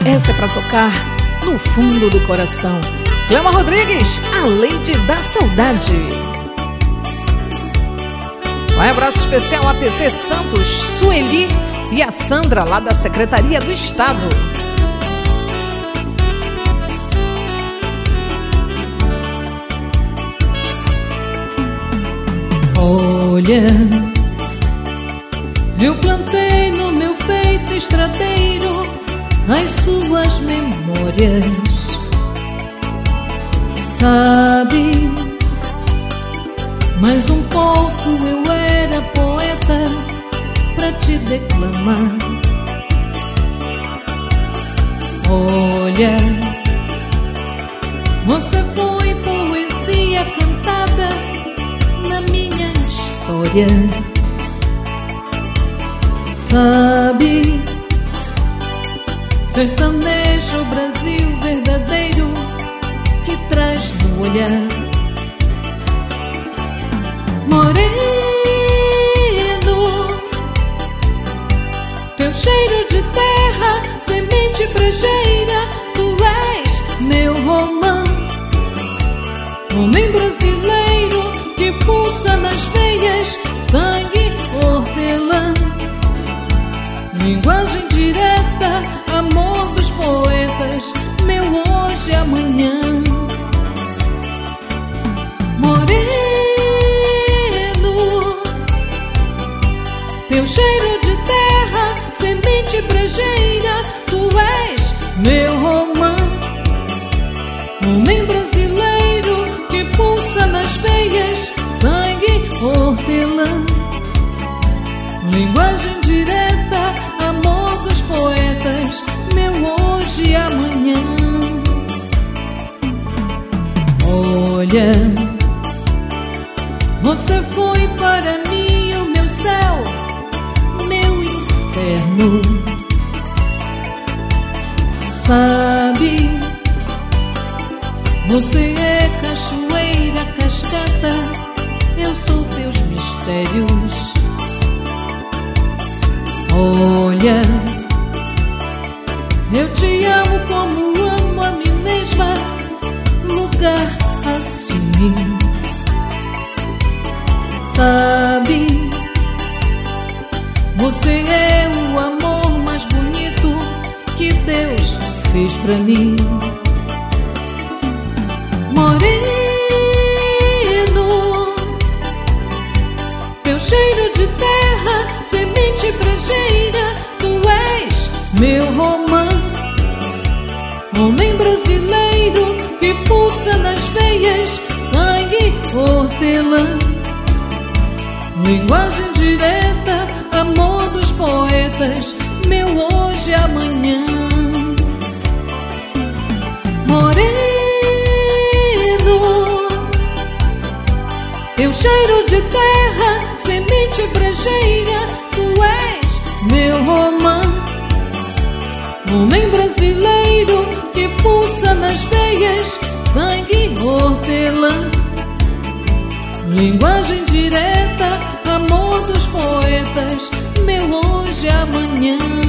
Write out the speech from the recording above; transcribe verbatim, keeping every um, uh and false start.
Essa é pra tocar no fundo do coração. Cleuma Rodrigues, A Lady da Saudade. Um abraço especial a T T Santos, Sueli e a Sandra, lá da Secretaria do Estado. Olha, eu plantei no meu peito estradeiro as suas memórias. Sabe, mais um pouco eu era poeta pra te declamar. Olha, você foi poesia cantada na minha história. Sabe, sertanejo Brasil verdadeiro que traz no olhar. Moreno, teu cheiro de terra, semente brejeira, tu és meu romã. Homem brasileiro que pulsa nas veias, sangue hortelã. Linguagem direta, amor dos poetas, meu hoje e amanhã. Moreno, teu cheiro de terra, semente brejeira, tu és meu romã. Homem brasileiro que pulsa nas veias, sangue hortelã. Linguagem direta, amor dos poetas, meu hoje e amanhã. Olha, você foi para mim o meu céu, meu inferno. Sabe, você é cachoeira, cascata, eu sou teus mistérios. Olha, eu te amo como amo a mim mesma, lugar assim. Sabe, você é o amor mais bonito que Deus fez pra mim. Moreno, teu cheiro de terra, semente brejeira, tu és meu romã. Homem brasileiro que pulsa nas veias, sangue hortelã. Linguagem direta, amor dos poetas, meu hoje e amanhã. Moreno, teu cheiro de terra, semente brejeira, tu és meu romã. Homem brasileiro que pulsa nas veias, sangue hortelã. Linguagem direta, amor dos poetas, meu hoje e amanhã.